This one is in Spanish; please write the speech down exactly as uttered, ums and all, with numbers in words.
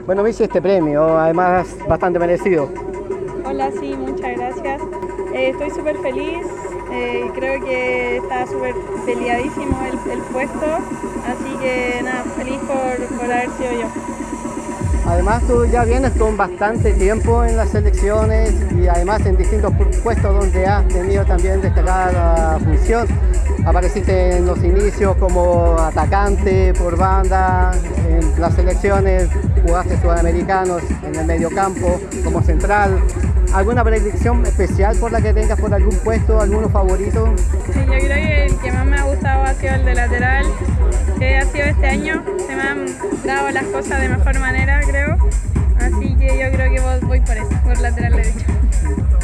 Bueno, Missy, este premio, además bastante merecido. Hola, sí, muchas gracias. Eh, estoy súper feliz, eh, creo que está súper peleadísimo el, el puesto, así que nada, feliz por, por haber sido yo. Además tú ya vienes con bastante tiempo en las selecciones y además en distintos puestos donde has tenido también destacada función. Apareciste en los inicios como atacante por banda, en las selecciones jugaste sudamericanos en el mediocampo como central. ¿Alguna predicción especial por la que tengas por algún puesto, alguno favorito? Sí, yo creo que el que más me ha gustado ha sido el de lateral, que ha sido este año. Se me han dado las cosas de mejor manera, creo. Así que yo creo que voy por eso, por lateral derecho.